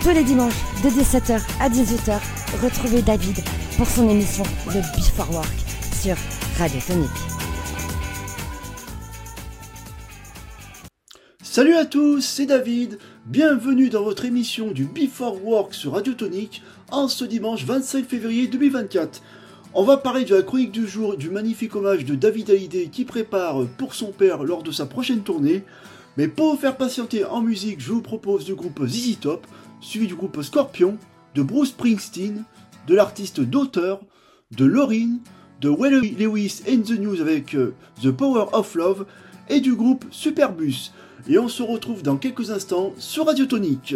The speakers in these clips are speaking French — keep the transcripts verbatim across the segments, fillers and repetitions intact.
Tous les dimanches, de dix-sept heures à dix-huit heures, retrouvez David pour son émission The Before Work sur Radio Tonique. Salut à tous, c'est David. Bienvenue dans votre émission du Before Work sur Radio Tonique en ce dimanche vingt-cinq février deux mille vingt-quatre. On va parler de la chronique du jour du magnifique hommage de David Hallyday qui prépare pour son père lors de sa prochaine tournée. Mais pour vous faire patienter en musique, je vous propose du groupe Z Z Top, suivi du groupe Scorpion, de Bruce Springsteen, de l'artiste Daughter, de Lauryn, de Will Lewis and the News avec euh, The Power of Love et du groupe Superbus. Et on se retrouve dans quelques instants sur Radio Tonique.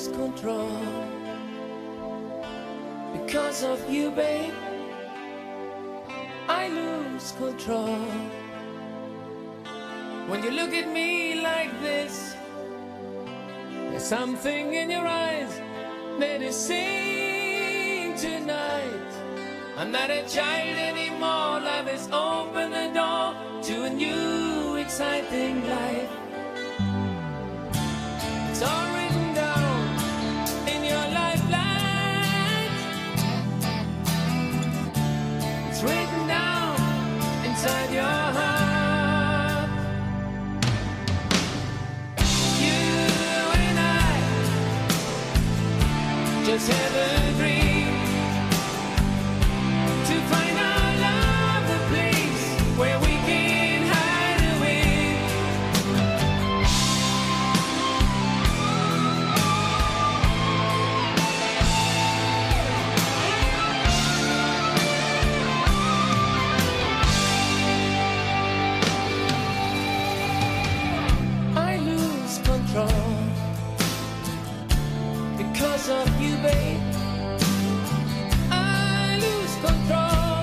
control because of you, babe. I lose control when you look at me like this. There's something in your eyes that is saying tonight, I'm not a child anymore. Love has opened the door to a new exciting life. It's all written down in your lifeline. It's written down inside your heart. You and I just have a dream to find our love, the place where we can hide away. I lose control because of you, babe. I lose control.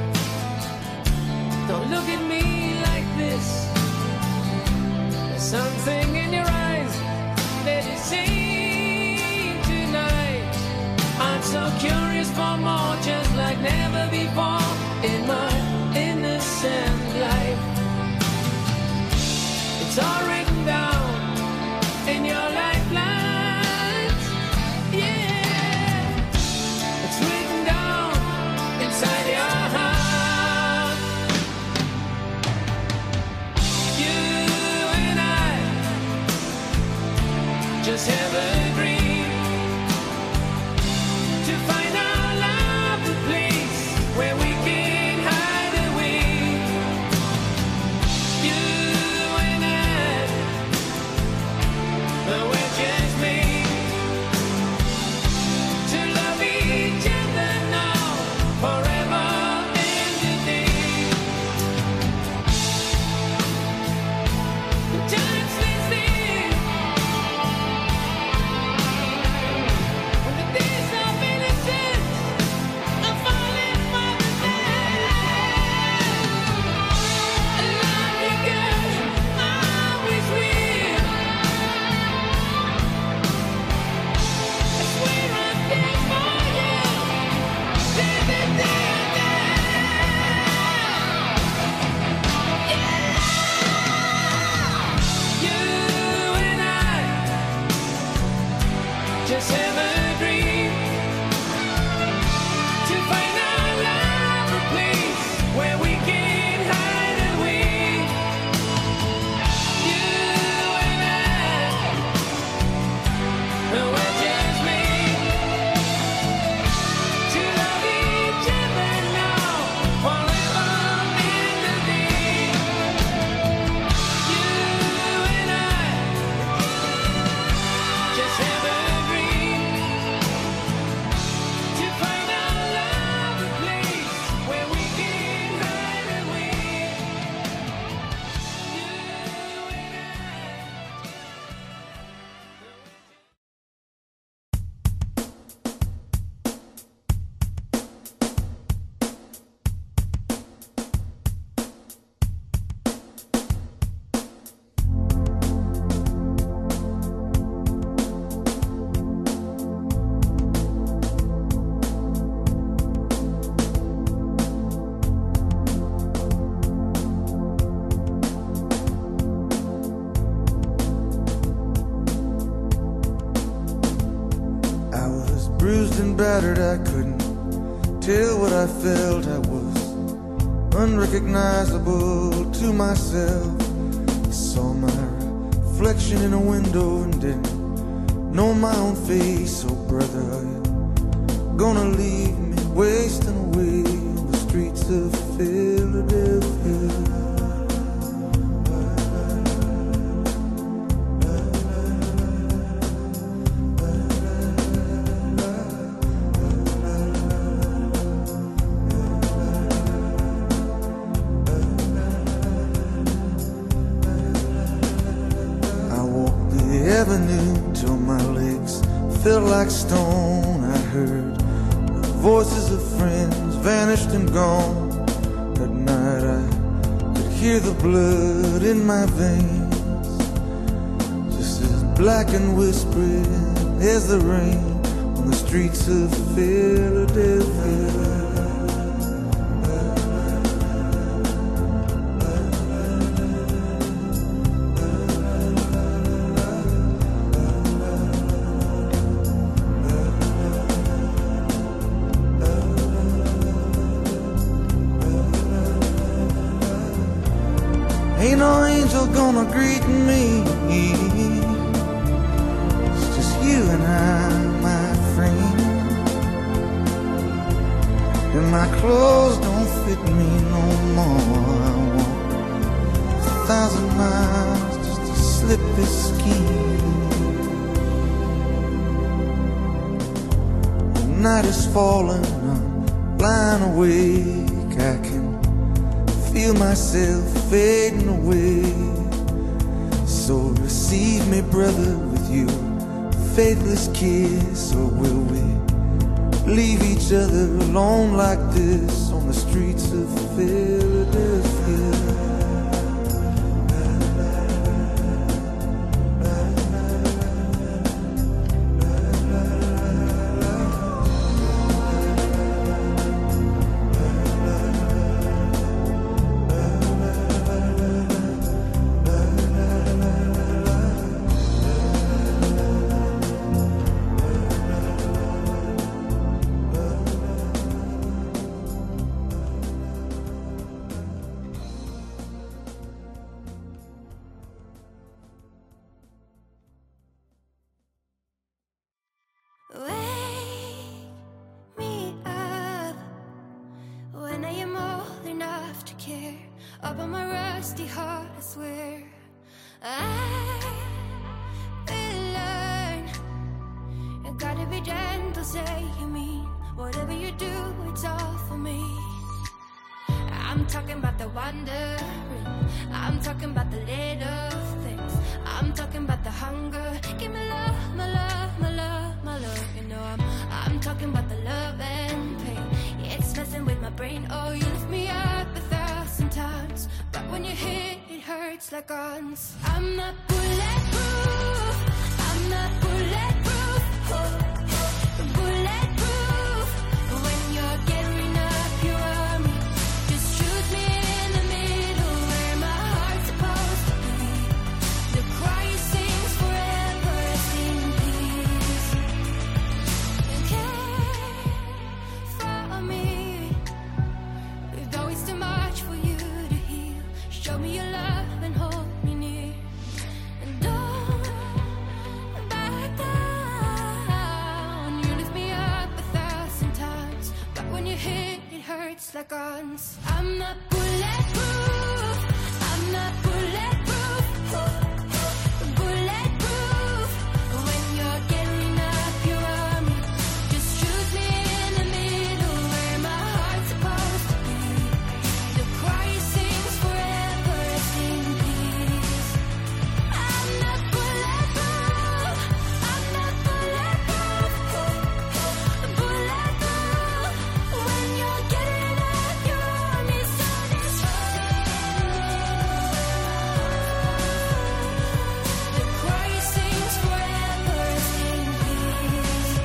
Don't look at me like this. There's something in your eyes that is saying tonight, I'm so curious for more, just like never before in my innocent life. It's all written down in your lifelines. Yeah, it's written down inside your heart. You and I just have a dream to find our love, the place where we can hide away. You and I, but we're just made to love each other now, forever and a day. The time stands still when the days of innocence are falling for the night. I love you, girl, always will. I swear I'm there for you, day to day and night. You and I just have a dream to find our love, a place where we can hide away. You and I, but we're just made to love each other now, forever and a day. You and I just have a dream to find our love, a place where we can hide away. You and I. I was bruised and battered, I couldn't tell what I felt. I was unrecognizable to myself. I saw my reflection in a window and didn't know my own face. Oh brother, are you gonna leave me wasting away on the streets of Philadelphia? I walked the avenue till my legs felt like stone. I heard the voices of friends vanished and gone. At night I could hear the blood in my veins, just as black and whispering as the rain on the streets of Philadelphia. Ain't no angel gonna greet me. It's just you and I, my friend. And my clothes don't fit me no more. I walk a thousand miles just to slip this skin. The night is falling, I'm lying awake. I can feel myself fading away. So receive me, brother, with your faithless kiss. Or will we leave each other alone like this on the streets of Philadelphia? Up on my rusty heart, I swear I will learn. You gotta be gentle, say you mean. Whatever you do, it's all for me. I'm talking about the wandering, I'm talking about the little things, I'm talking about the hunger. Give me love, my love, my love, my love. You know I'm, I'm talking about the love and pain. It's messing with my brain. Oh, you lift me up a thousand times, but when you hit, it hurts like guns. I'm not bulletproof, I'm not bulletproof, oh, oh, bulletproof. When you're gearing up your army, just shoot me in the middle where my heart's supposed to be. The choir sings forever, rest in peace. You care for me, though it's too much for you to heal. Show me your love and hold me near, and don't back down. You lift me up a thousand times, but when you hit, it hurts like guns. I'm not bulletproof, I'm not bulletproof, oh, oh, bulletproof. When you're gearing up your army, just shoot me in the middle where my heart's supposed to be. The choir sings forever, rest in peace. I'm not bulletproof, I'm not bulletproof, oh, oh, bulletproof. When you're getting up your army, so the choir sings forever, rest in peace.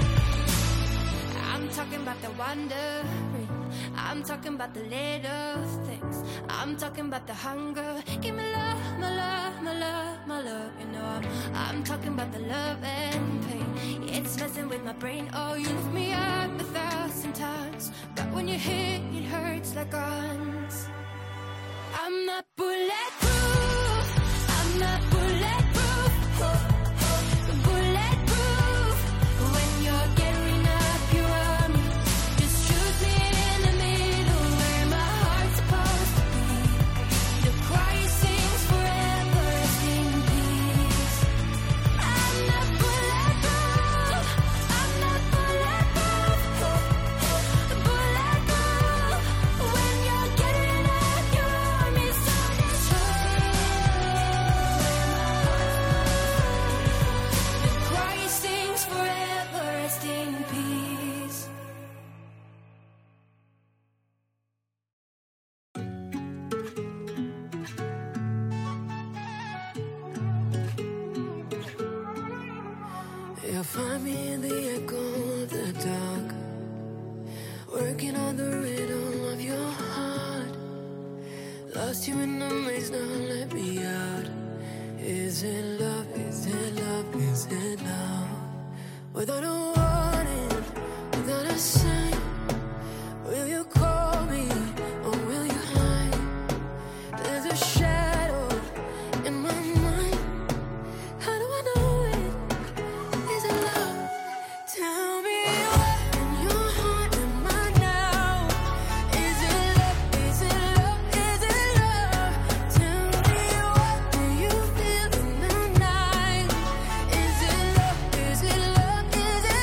I'm talking about the wandering, I'm talking about the little things, I'm talking about the hunger. Give me love, my love, my love, my love. You know I'm, I'm talking about the love and pain. It's messing with my brain. Oh, you lift me up a thousand times, but when you hit, it hurts like guns. I'm not bulletproof, I'm not bulletproof, oh, oh, bulletproof. When you're gearing up your army, just shoot me in the middle where my heart's supposed to be. The choir sings forever, rest in peace. I'm not bulletproof, I'm not bulletproof, oh, oh, bulletproof. When you're getting You'll find me in the echo of the dark, working on the rhythm of your heart. Lost you in the maze, now let me out. Is it love, is it love, is it love? Without a warning, without a sign, will you call me or will you hide? There's a shadow in my mind. How do I know it? Is it love? Tell me what in your heart am I now? Is it love? Is it love? Is it love? Tell me what do you feel in the night? Is it love? Is it love? Is it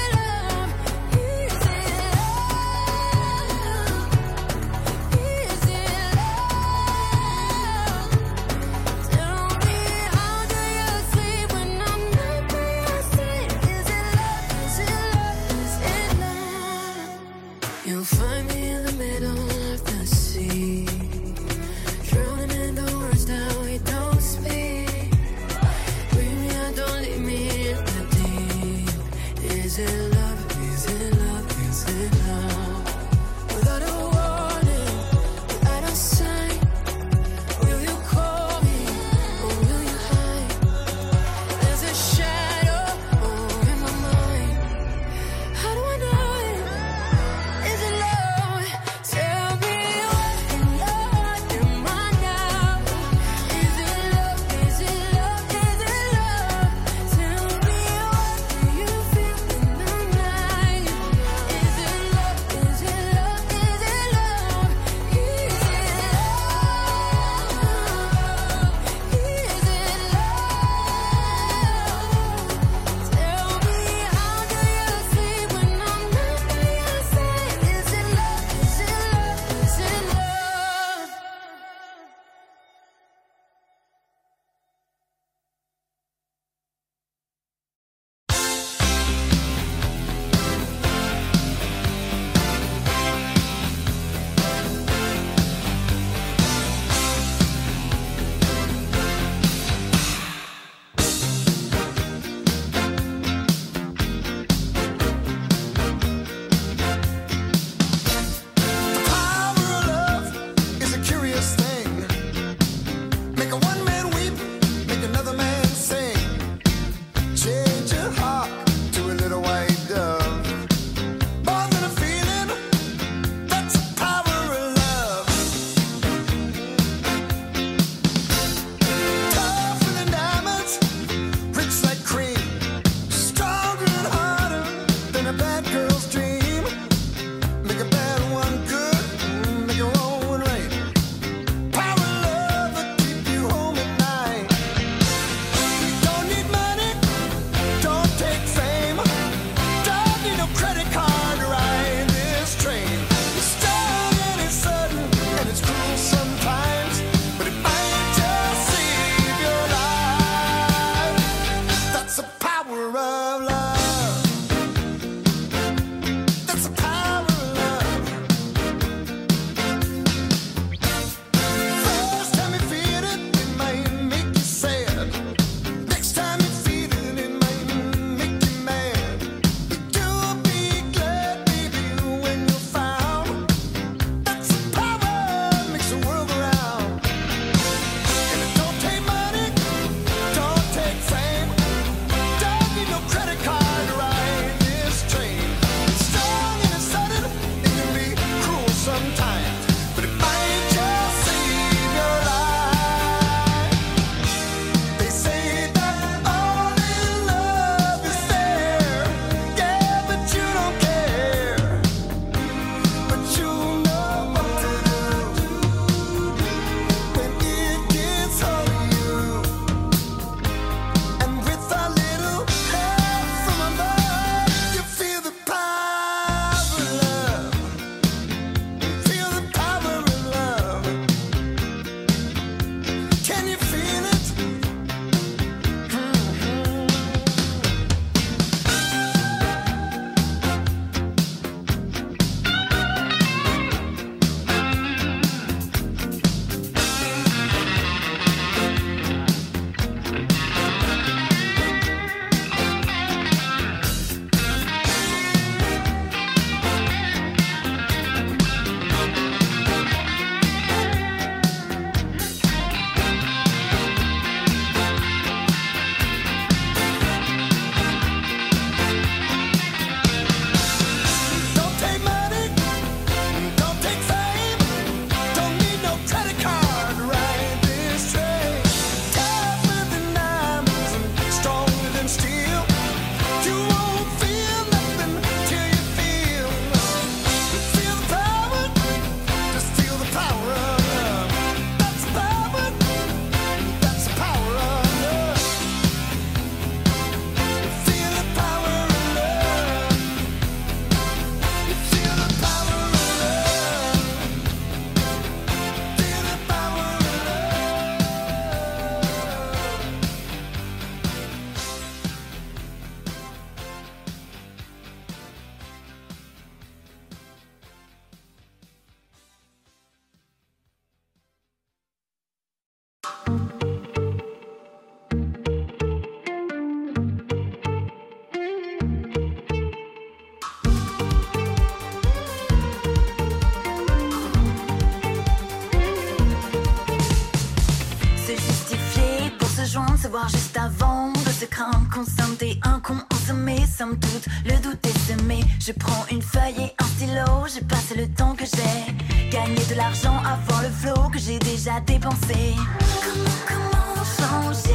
juste avant de se craindre, constater un con en sommet, somme toute, le doute est semé. Je prends une feuille et un stylo, j'ai passé le temps que j'ai gagné de l'argent avant le flot que j'ai déjà dépensé. Comment, comment changer?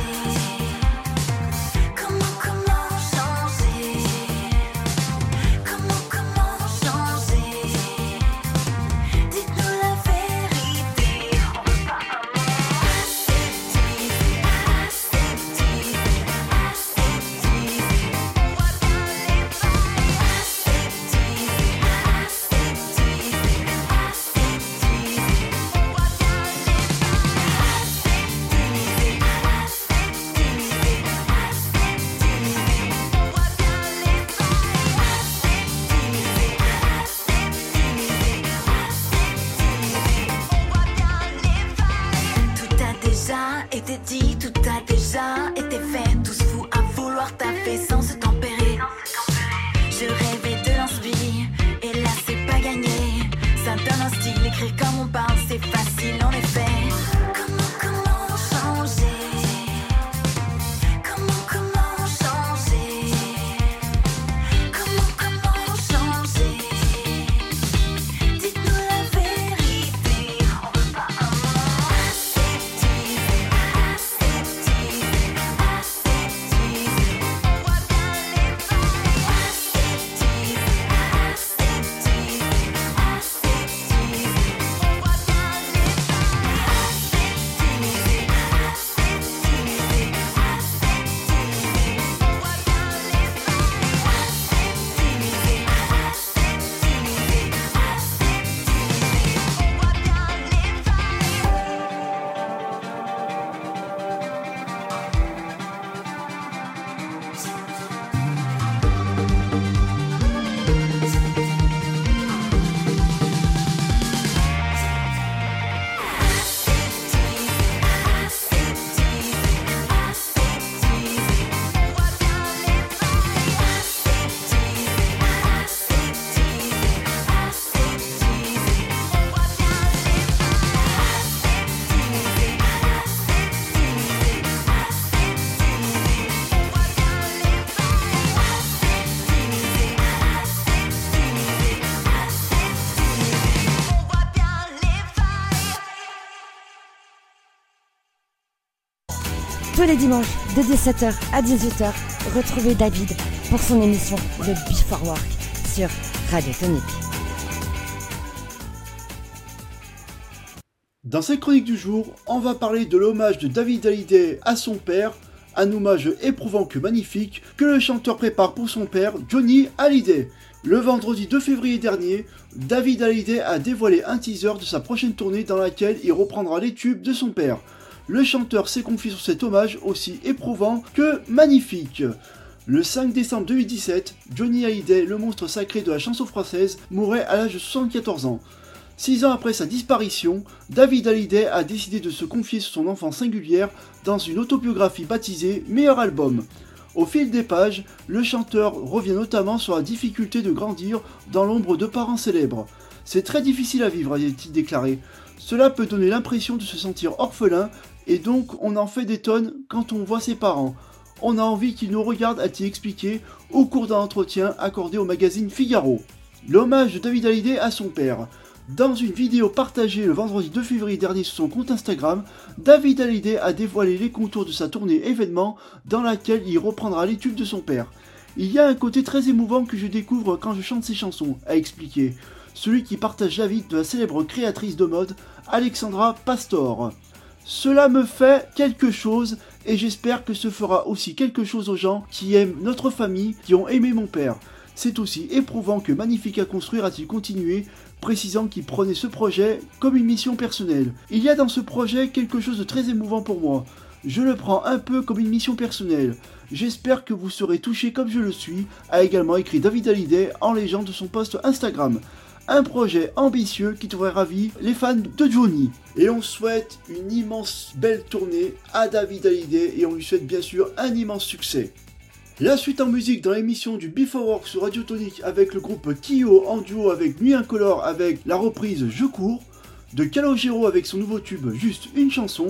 Été dit, tout a déjà été fait. Tous fous à vouloir taffer sans se tempérer. Je rêvais de l'inspire, et là c'est pas gagné. Ça donne un style, écrire comme on parle, c'est facile en effet. Comment, comment changer? Comment, comment changer? Comment, comment changer? Dites-nous la vérité, on veut pas un mot. Aseptisé, aseptisé, aseptisé, on voit bien les failles. Aseptisé, aseptisé, aseptisé, on voit bien les failles. Aseptisé, aseptisé, aseptisé, on voit bien les Tous les dimanches de dix-sept heures à dix-huit heures, retrouvez David pour son émission The Before Work sur Radio Tonic. Dans cette chronique du jour, on va parler de l'hommage de David Hallyday à son père, un hommage éprouvant que magnifique que le chanteur prépare pour son père, Johnny Hallyday. Le vendredi deux février dernier, David Hallyday a dévoilé un teaser de sa prochaine tournée dans laquelle il reprendra les tubes de son père. Le chanteur s'est confié sur cet hommage aussi éprouvant que magnifique. Le cinq décembre deux mille dix-sept, Johnny Hallyday, le monstre sacré de la chanson française, mourait à l'âge de soixante-quatorze ans. Six ans après sa disparition, David Hallyday a décidé de se confier sur son enfance singulière dans une autobiographie baptisée Meilleur album. Au fil des pages, le chanteur revient notamment sur la difficulté de grandir dans l'ombre de parents célèbres. C'est très difficile à vivre, a-t-il déclaré. Cela peut donner l'impression de se sentir orphelin et donc on en fait des tonnes quand on voit ses parents. On a envie qu'ils nous regardent, a-t-il expliqué au cours d'un entretien accordé au magazine Figaro. L'hommage de David Hallyday à son père. Dans une vidéo partagée le vendredi deux février dernier sur son compte Instagram, David Hallyday a dévoilé les contours de sa tournée événement dans laquelle il reprendra les tubes de son père. Il y a un côté très émouvant que je découvre quand je chante ses chansons, a expliqué celui qui partage la vie de la célèbre créatrice de mode Alexandra Pastor. Cela me fait quelque chose et j'espère que ce fera aussi quelque chose aux gens qui aiment notre famille, qui ont aimé mon père. C'est aussi éprouvant que magnifique à construire, a-t-il continué, précisant qu'il prenait ce projet comme une mission personnelle. Il y a dans ce projet quelque chose de très émouvant pour moi. Je le prends un peu comme une mission personnelle. J'espère que vous serez touchés comme je le suis, a également écrit David Hallyday en légende de son post Instagram. Un projet ambitieux qui devrait ravir les fans de Johnny. Et on souhaite une immense belle tournée à David Hallyday et on lui souhaite bien sûr un immense succès. La suite en musique dans l'émission du Before Work sur Radio Tonic avec le groupe Kyo en duo avec Nuit Incolore avec la reprise Je cours, de Calogero avec son nouveau tube Juste une chanson,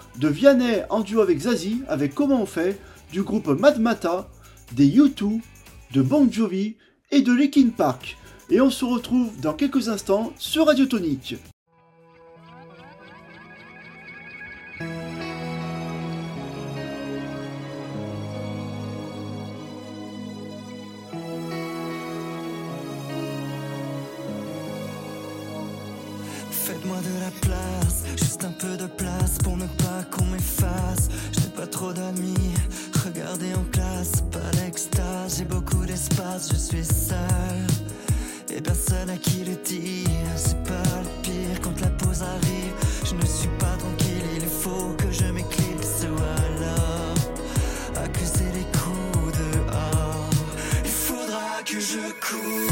de Vianney en duo avec Zazie, avec Comment on fait, du groupe Matmata, des U deux, de Bon Jovi et de Linkin Park. Et on se retrouve dans quelques instants sur Radio Tonique. Faites-moi de la place, juste un peu de place pour ne pas qu'on m'efface. Je n'ai pas trop d'amis, regardez en classe, pas d'extase. J'ai beaucoup d'espace, je suis seul et personne à qui le dire. C'est pas le pire quand la pause arrive. Je ne suis pas tranquille, il faut que je m'éclipse ou alors accuser les coups dehors. Il faudra que je cours.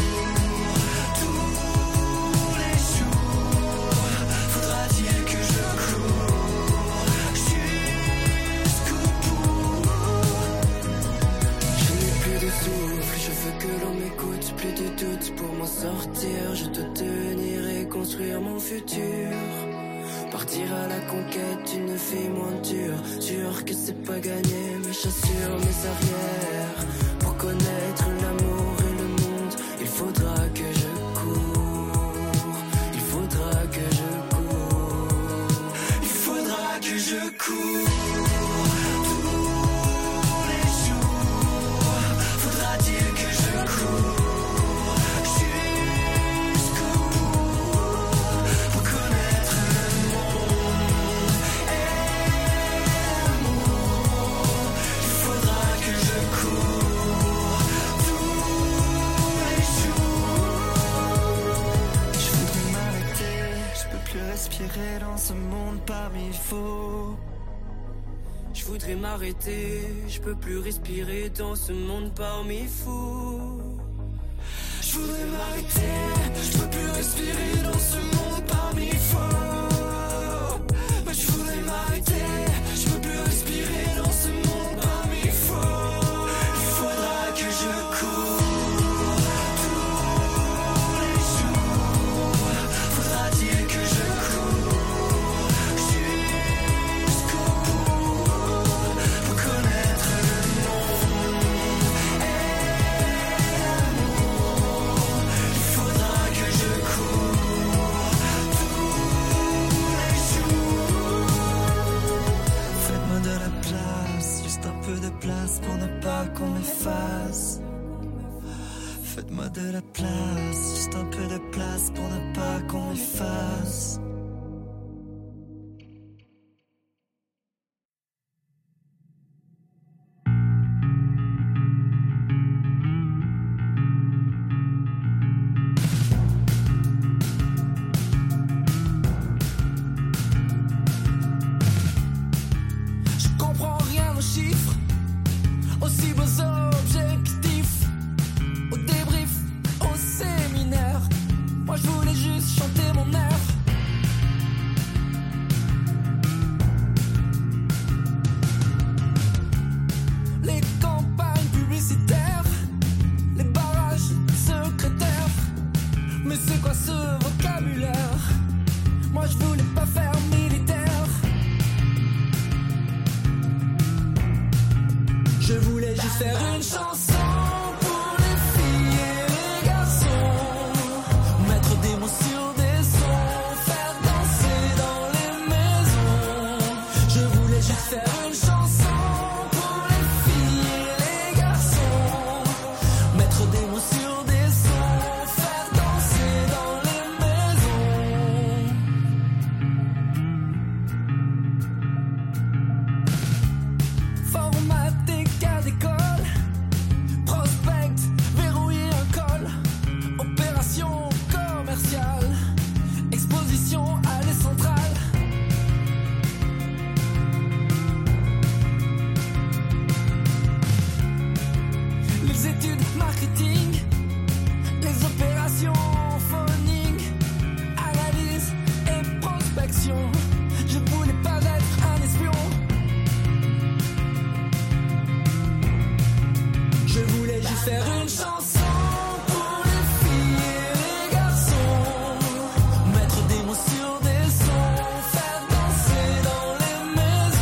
Je veux que l'on m'écoute, plus de doute pour m'en sortir. Je dois tenir et construire mon futur. Partir à la conquête d'une vie moins dure. Sûr que c'est pas gagné, mes chassures, mes arrières. Pour connaître l'amour et le monde, il faudra que je cours. Il faudra que je cours. Il faudra que je cours. Respirer dans ce monde parmi faux. Je voudrais m'arrêter, je peux plus respirer dans ce monde parmi fous. Je voudrais m'arrêter, je peux plus respirer dans ce monde parmi faux. Mais je voudrais m'arrêter, je peux plus respirer dans ce monde parmi faux. Il faudra que je cours. Place pour ne pas qu'on m'efface. Faites-moi de la place, juste un peu de place pour ne pas qu'on m'efface. Aussi beaux objectifs, au débrief, au séminaire. Moi je voulais juste chanter mon air. Les campagnes publicitaires, les barrages secrétaires. Mais c'est quoi ce vocabulaire? Moi je voulais pas faire militaire. Je voulais juste faire une chanson pour les filles et les garçons. Mettre des mots sur des sons, faire danser dans les maisons. Je voulais juste faire une chanson pour les filles et les garçons. Mettre des mots sur des sons, faire danser dans les maisons. Formaté cas d'école, prospect, verrouiller un col, opération commerciale, exposition à l'est centrale. Les études marketing, les opérations phoning, analyse et prospection. Je voulais pas être un espion. Je voulais juste faire une chanson pour les filles et les garçons. Mettre des mots sur des sons, faire danser dans les maisons.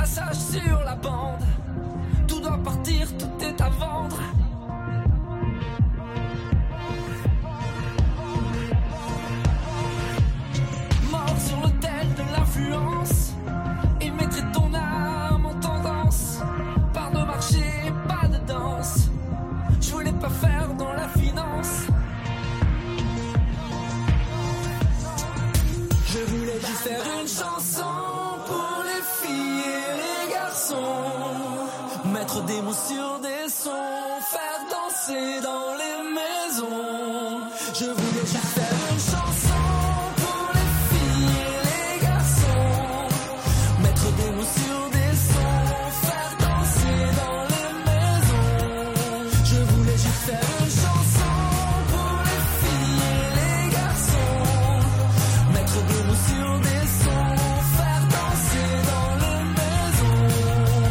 passage sur la bande. Tout doit partir, tout est à vendre. Mort sur l'autel de l'influence. Et mettrait ton âme en tendance. Pas de marché, pas de danse. Je voulais pas faire dans la finance. Je voulais juste faire une chanson pour les filles et les garçons. Mettre des mots sur des sons, faire danser dans les maisons. Je voulais juste faire une chanson pour les filles et les garçons. Mettre des mots sur des sons, faire danser dans les maisons. Je voulais juste faire une chanson pour les filles et les garçons. Mettre des mots sur des sons, faire danser dans les maisons.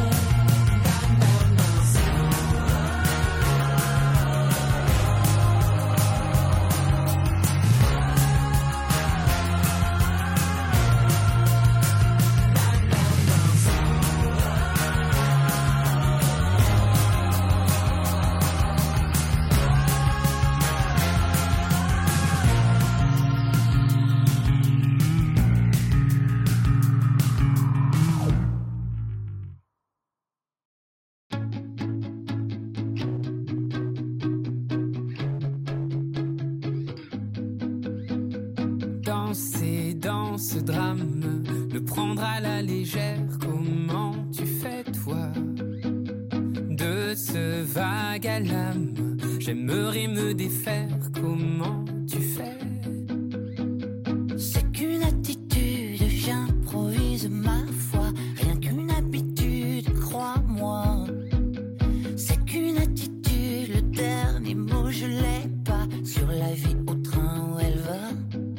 Danser dans ce drame, le prendre à la légère, comment tu fais toi? De ce vague à l'âme, j'aimerais me défaire, comment tu fais? C'est qu'une attitude, j'improvise ma foi. Rien qu'une habitude, crois-moi. C'est qu'une attitude, le dernier mot je l'ai pas. Sur la vie au train où elle va.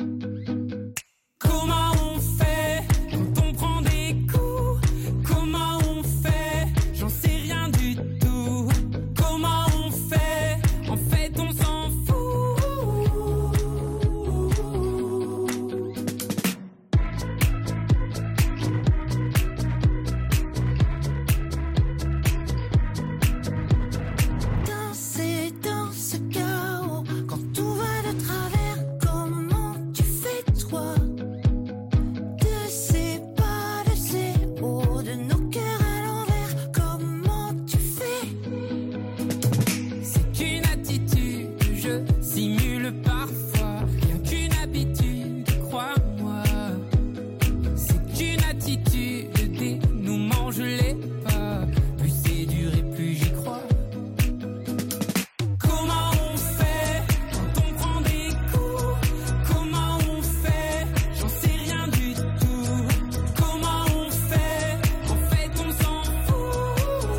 Comment on fait quand on prend des coups? Comment on fait? J'en sais rien du tout. Comment on fait? En fait on s'en fout. Danser dans ce chaos, quand tout va de travers, comment tu fais toi? De ces pas, de ces hauts, de nos cœurs à l'envers, comment tu fais? C'est qu'une attitude que je simule parfois. Rien qu'une habitude, crois-moi. C'est qu'une attitude, le dénouement je l'ai pas. Plus c'est dur et plus j'y crois. Comment on fait quand on prend des coups? Comment on fait? J'en sais rien du tout. Comment on fait? En fait on s'en fout.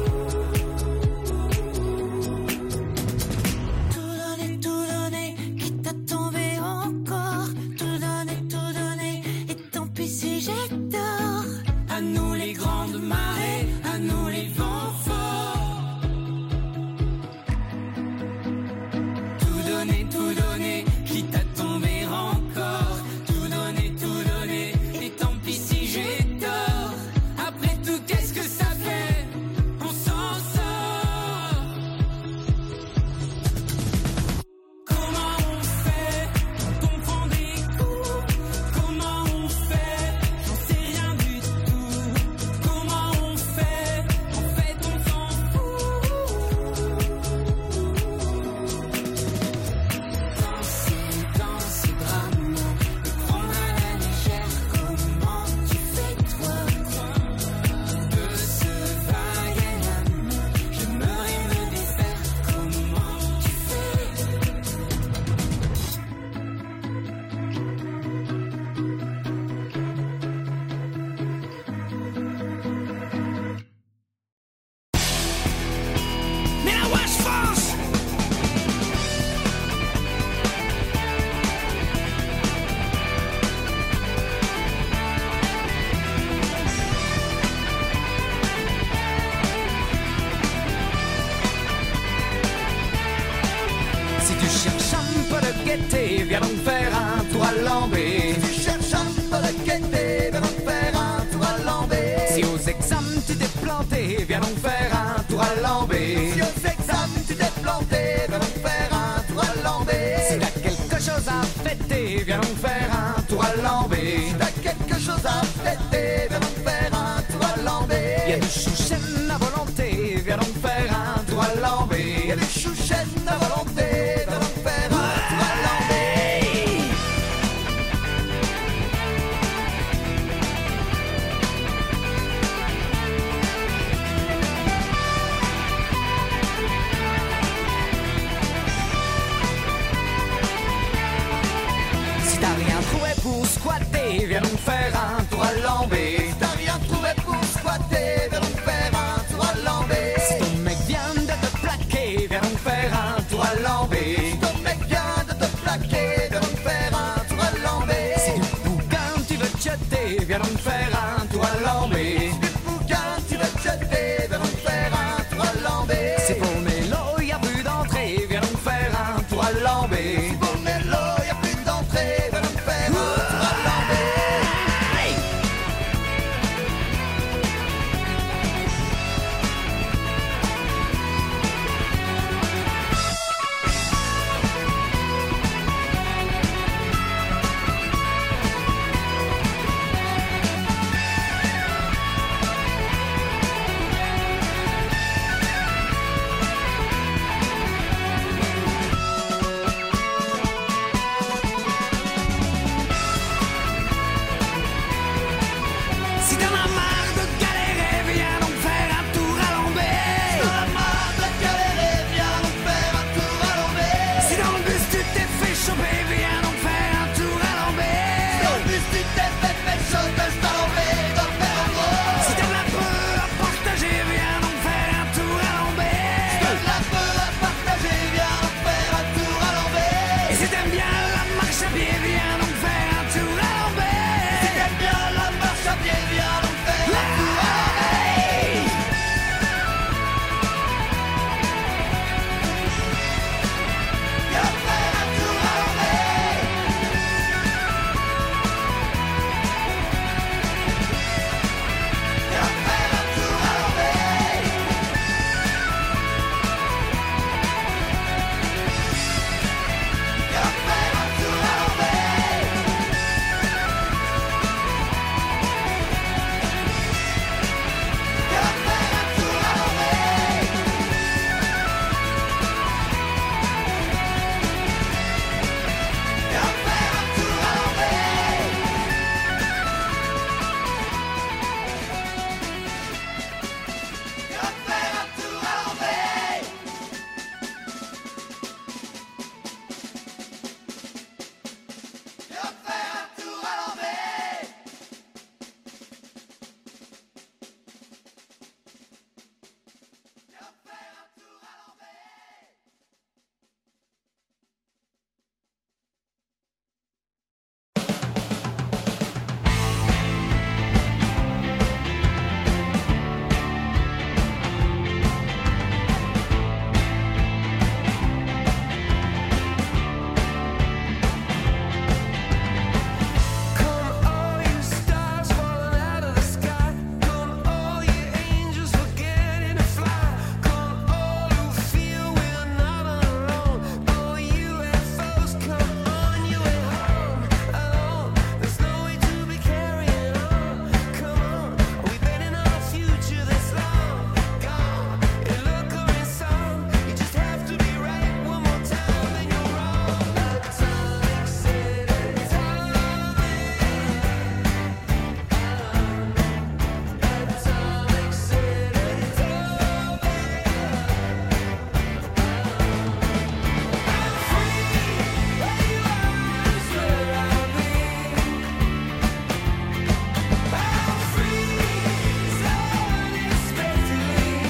Tout donner, tout donner, quitte à tomber encore. Tout donner, tout donner, et tant pis si j'ai tort. À nous les grandes marées, à nous les vents forts. Tout donner, tout donner, quitte à tomber encore. Tout donner, tout donner, et tant pis si j'ai tort. Après tout, qu'est-ce que ça fait? On s'en sort. Comment on fait quand on prend des coups? Comment on fait? J'en sais rien du tout. Comment on fait? En fait on s'en fout. Danser dans ce drame, le prendre à la légère, comment tu fais toi? De ce vague à l'âme, j'aimerais me défaire, comment tu fais? Mais la wesh France! Si tu cherches un peu de gaieté, viens donc faire un tour à Lambé. Si tu cherches un peu de gaieté, viens donc faire un tour à Lambé. Si aux examens tu volonté, viens donc faire un tour à Lambé. Si aux examens tu t'es planté, viens donc faire un tour à Lambé. Si t'as quelque chose à fêter, viens donc faire un tour à Lambé. Si t'as quelque chose à fêter, viens donc faire un tour à Lambé. Y'a du chouchen à volonté, viens donc faire un tour à Lambé. Y'a du chouchen à volonté, viens donc faire un tour à Lambé. Pour squatter, viens donc faire un tour à Lambé. Si t'as rien trouvé pour squatter, viens donc faire un tour à Lambé. Si ton mec vient de te plaquer, viens donc faire un tour à Lambé. Si ton mec vient de te plaquer, viens donc faire un tour à Lambé. Si du bouquin tu veux te jeter, viens donc faire un tour à Lambé. Si du bouquin tu veux te jeter, viens donc faire un tour à Lambé. Si pour Mélo y'a plus d'entrée, viens donc faire un tour à Lambé. Si pour Mélo y'a plus d'entrée, viens donc faire un tour à Lambé. Si t'en as marre de galérer, viens donc faire un tour à Lambé. Si t'en as marre de galérer, viens donc faire un tour à Lambé. Si dans le bus tu t'es fait choper, viens donc faire un tour à Lambé. Si dans le bus tu t'es fait fait choper, c'est à Lambé, donc faire un gros. Si t'as de la peu à partager, viens donc faire un tour à Lambé. Si t'as de la peu à partager, viens donc faire un tour à Lambé. Et si t'aimes bien la marche à pied, viens donc faire un tour à Lambé. Si t'aimes bien la marche à pied, viens donc faire un tour à Lambé. Viens faire un tour à Lambé. Viens faire un tour à Lambé. Viens faire un tour à Lambé. Viens faire un tour à Lambé. Viens faire un tour à Lambé. Viens faire un tour à Lambé. Viens faire un tour à Lambé. Viens faire un tour à Lambé. Come all you stars falling out of the sky. Come all you angels forgetting to fly. Come all who feel we're not alone. All U F Os, come on your way home. Alone, there's no way to be carrying on. Come on, are we betting on a future that's long gone? In look or in song, you just have to be right one more time, then you're wrong. Atomic City, atomic. Atomic City, atomic. I'm free, where you are is where I'll be. I'm free, so unexpectedly.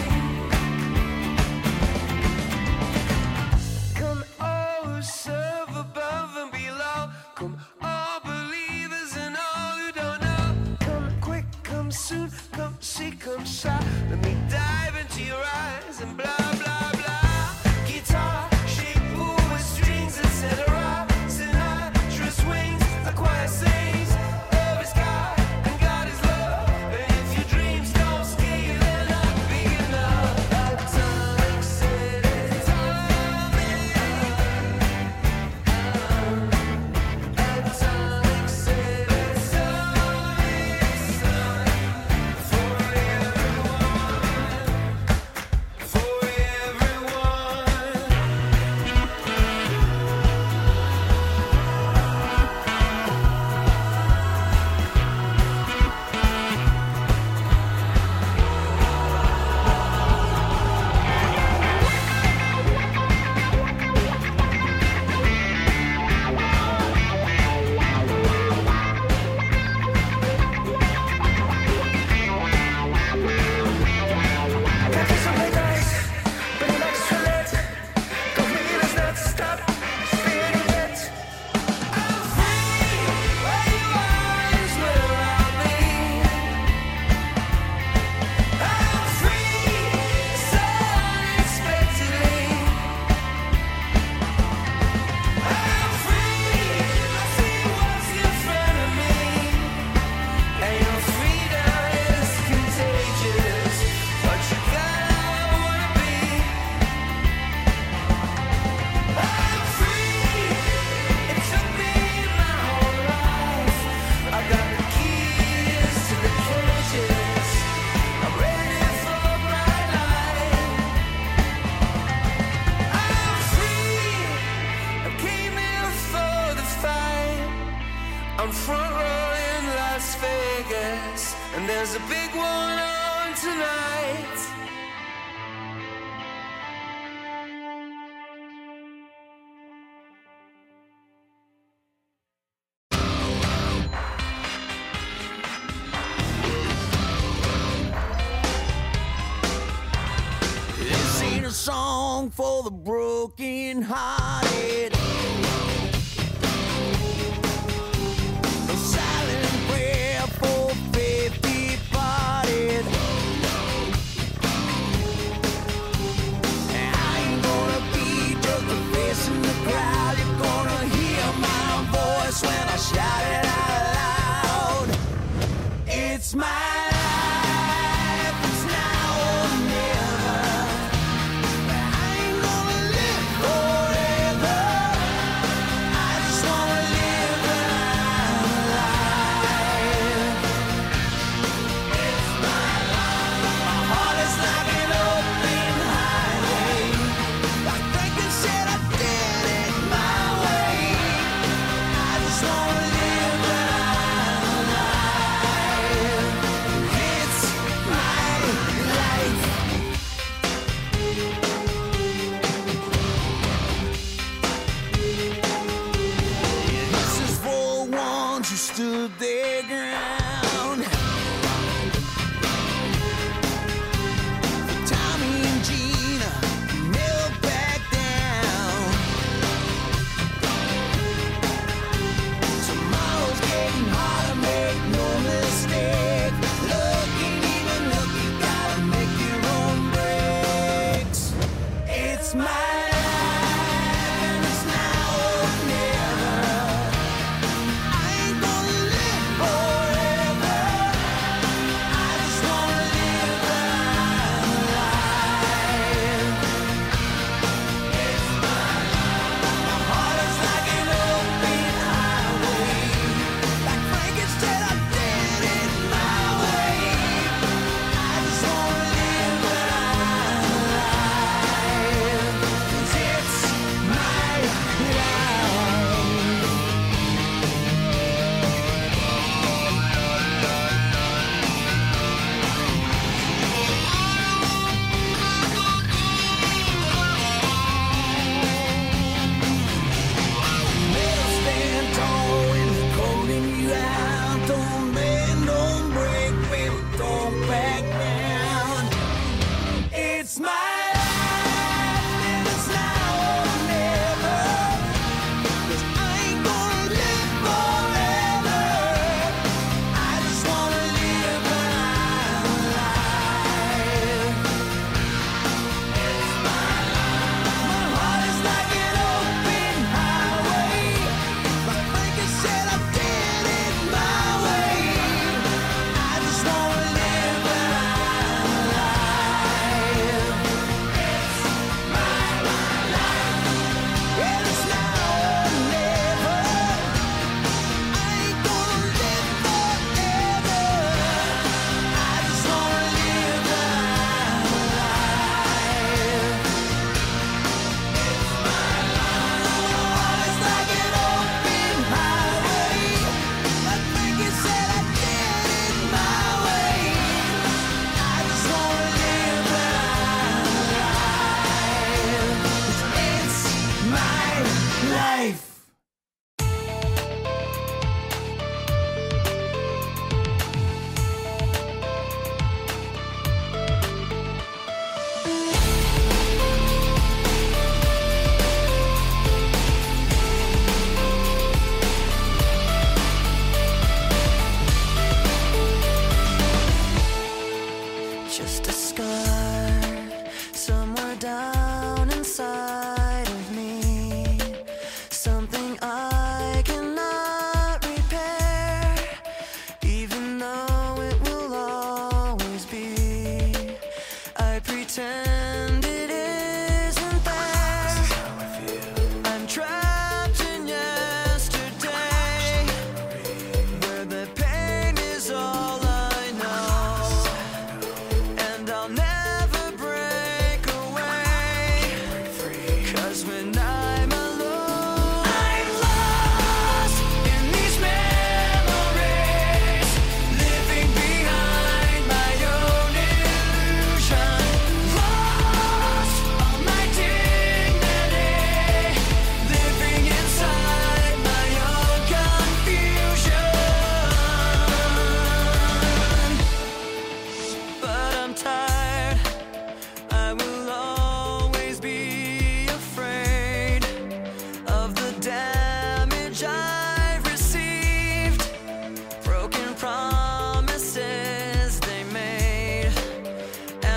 Come all who serve above and below. Come all believers and all who don't know. Come quick, come soon, come see, come shy. Let me dive into your eyes and blah, blah, blah. Guitar, shape, pool with strings, et cetera. Sinatra swings, the choir sings. Love is God and God is love. And if your dreams don't scale, then I tonight. This ain't a song for the broken hearted. A silent prayer for faith departed. I ain't gonna be just a face in the crowd. You're gonna hear my voice when I shout it out loud. It's my life, it's now or never. I ain't gonna live forever. I just wanna live alive. It's my life. My heart is like an open highway. Like Franklin said, I did it my way. I just wanna live alive. It's my life. This is for ones who stood their ground. For Tommy and Gina, who never back down. Tomorrow's getting harder, make no mistake. Look ain't even look, you gotta make your own breaks. It's my life, and it's now or never. I ain't gonna live forever. I just wanna live alive. It's my life. My heart is like an open highway. Like Frankenstein, I did it my way. I just wanna live alive. 'Cause it's my life. Never stand tall when they're calling you out. Don't bend, don't break, baby, don't back down. It's my life, and it's now or never. 'Cause I ain't gonna live forever. I just wanna live alive. It's my life. My heart is like an open highway. Like Franklin said, I did it my way. I just wanna live alive. It's my life, and it's now or never. I ain't gonna live forever. I just wanna live alive. It's my life. My heart is like an open highway. Like Franklin said, I did it my way. I just wanna live alive. 'Cause it's my life. Just a scar somewhere down inside of me. Something I cannot repair, even though it will always be. I pretend it isn't there. I'm trapped in yesterday, where the pain is all I know. And I'll never break away. 'Cause when I'm alone, I'm lost in these memories, living behind my own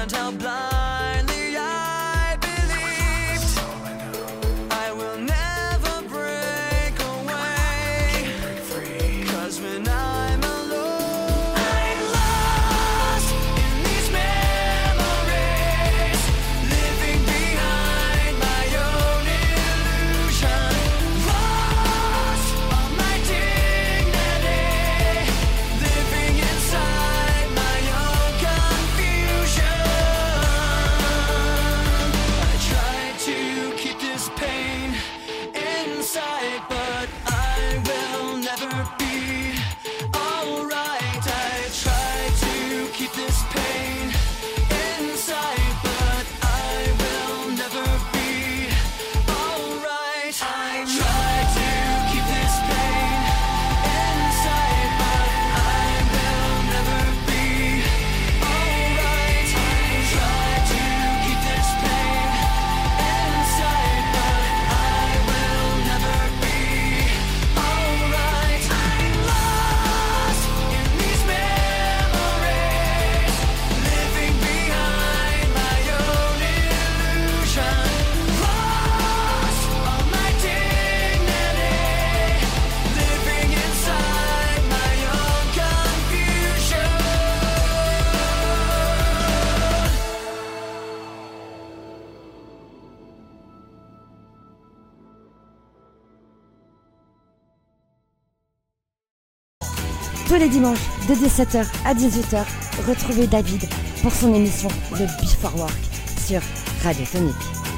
and how blindly I believed. I will never break away, 'cause when I'm alone, I'm lost in these memories, living behind my own illusion, lost all my dignity, living inside my own confusion. I try to keep this pain inside, but I will never be alright. I try to keep this pain inside, but I will never be alright. I try to keep this pain inside, but I will never be alright. I try to keep this pain inside, but I will never be alright. I'm lost in these memories, living behind my own illusion, lost all my dignity, living inside my own confusion. Tous les dimanches de dix-sept heures à dix-huit heures, retrouvez David pour son émission The Before Work sur Radio Tonic.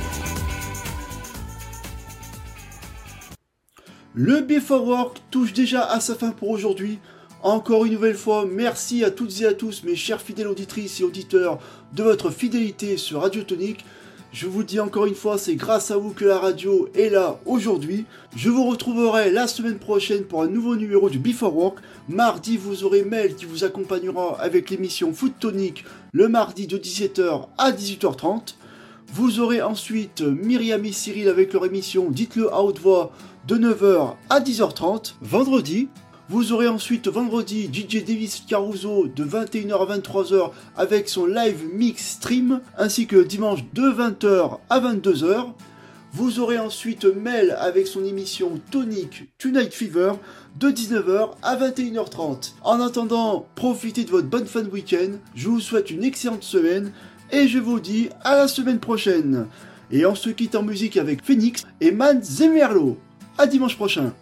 Le Before Work touche déjà à sa fin pour aujourd'hui. Encore une nouvelle fois, merci à toutes et à tous, mes chers fidèles auditrices et auditeurs, de votre fidélité sur Radio Tonic. Je vous le dis encore une fois, c'est grâce à vous que la radio est là aujourd'hui. Je vous retrouverai la semaine prochaine pour un nouveau numéro du Before Work. Mardi, vous aurez Mel qui vous accompagnera avec l'émission Foot Tonic le mardi de dix-sept heures à dix-huit heures trente. Vous aurez ensuite Myriam et Cyril avec leur émission Dites-le à haute voix de neuf heures à dix heures trente. Vendredi, vous aurez ensuite vendredi D J Davis Caruso de vingt et une heures à vingt-trois heures avec son live mix stream, ainsi que dimanche de vingt heures à vingt-deux heures. Vous aurez ensuite Mel avec son émission Tonic Tonight Fever de dix-neuf heures à vingt et une heures trente. En attendant, profitez de votre bonne fin de week-end. Je vous souhaite une excellente semaine et je vous dis à la semaine prochaine. Et on se quitte en musique avec Phoenix et Man Zemerlo. À dimanche prochain.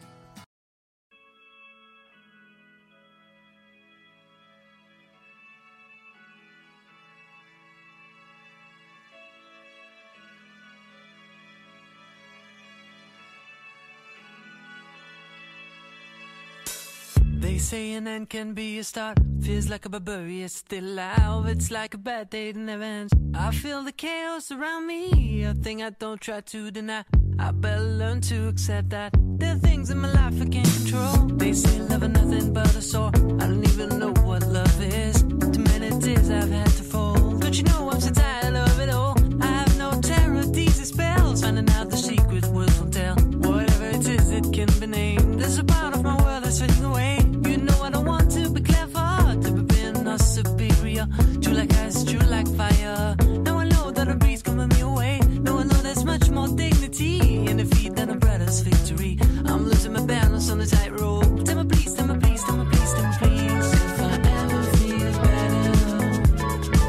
They say an end can be a start. Feels like a barbarian still alive. It's like a bad day that never ends. I feel the chaos around me, a thing I don't try to deny. I better learn to accept that there are things in my life I can't control. They say love is nothing but a sore. I don't even know what love is. Too many tears I've had to fold. But you know I'm so tired of it all. I have no terror, these are spells. Finding out the secret words will tell. Whatever it is, it can be named. There's a part of my world that's fading away. You know I don't want to be clever, to be being or superior. True like ice, true like fire. Now I know that a breeze coming me away. Now I know there's much more dignity in defeat than a brother's victory. I'm losing my balance on the tightrope. Tell me please, tell me please, tell me please, tell me please. If I ever feel better,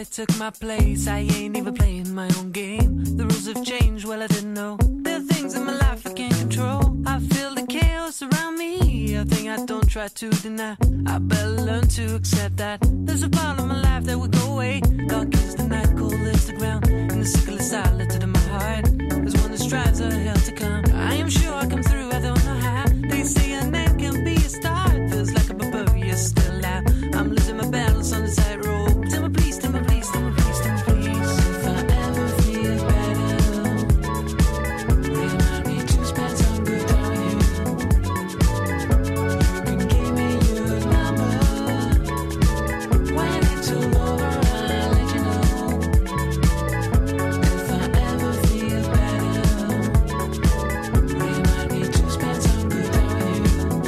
I took my place. I ain't even playing my own game. The rules have changed, well I didn't know. There are things in my life I can't control. I feel the chaos around me, a thing I don't try to deny. I better learn to accept that there's a part of my life that will go away. Dark is the night, cold is the ground, and the sickle is silent in my heart. There's one that strives a hell to come. I am sure I come through, I don't know how. They say a name can be a start. Feels like a barbarian still out. I'm losing my balance on the tightrope. Tell me please, tell me please, tell me please, tell me please. If I ever feel better, remind me to spend some good on you. You can give me your number. When it's all over, I'll let you know. If I ever feel better, remind me to spend some good on you.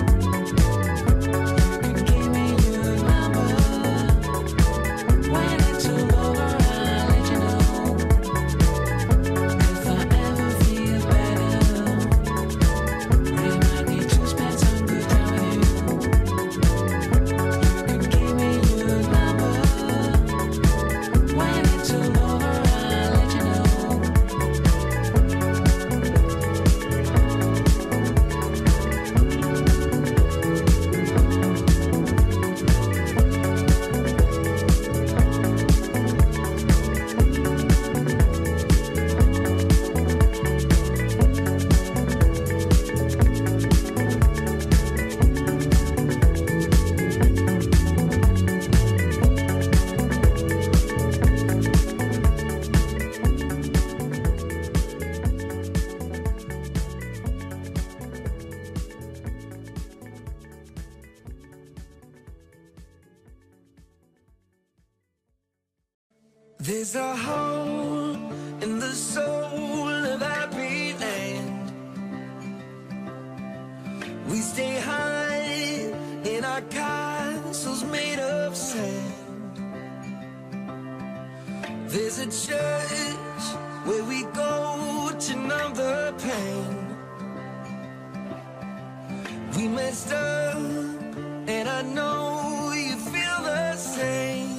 You can give me your number. When it's all over, I'll let you know. If I ever feel better, remind me to spend some good on you. You can give me your number. When it's all over, I'll let you know. There's a hole in the soul of happy land. We stay high in our castles made of sand. There's a church where we go to numb the pain. We messed up, and I know you feel the same.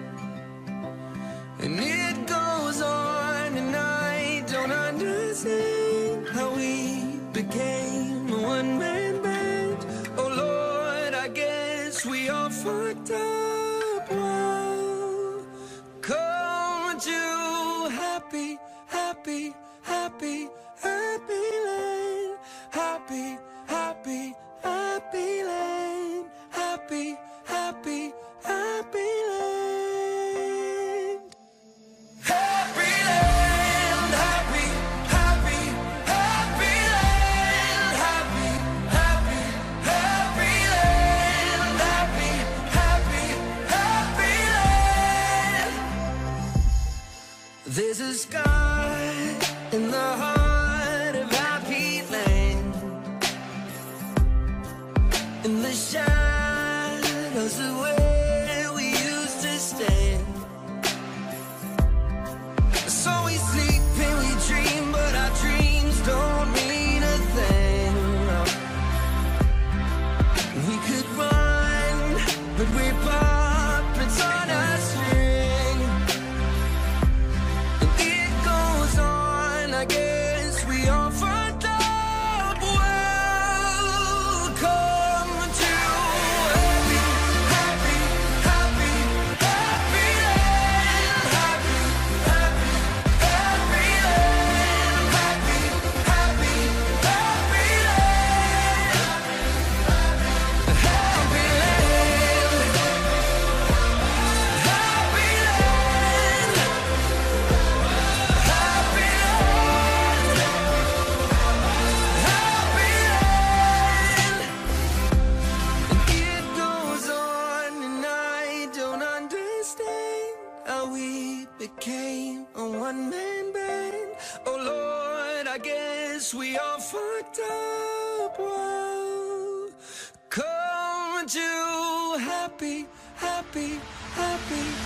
And it goes on, and I don't understand how we became a one-man band. Oh Lord, I guess we all fucked up. Well, come to happy, happy, happy, happy land. Happy, happy, happy land. Happy, happy, happy land. Happy land, happy, happy, happy land. Happy, happy, happy land. Happy, happy, happy land. There's a sky in the heart of happy land. In the shadows of where we used to stand. So we sleep and we dream, but our dreams don't mean a thing. We could run, but we're puppets on a string. And it goes on, I guess we all fucked up. Welcome to happy, happy, happy, happy land. Happy, happy, happy land. Happy, happy, happy land. Happy land. Happy land. Happy land. Happy land. And it goes on, and I don't understand how we became a one-man band. Oh Lord, I guess we all fucked up. Well, come to happy, happy, happy,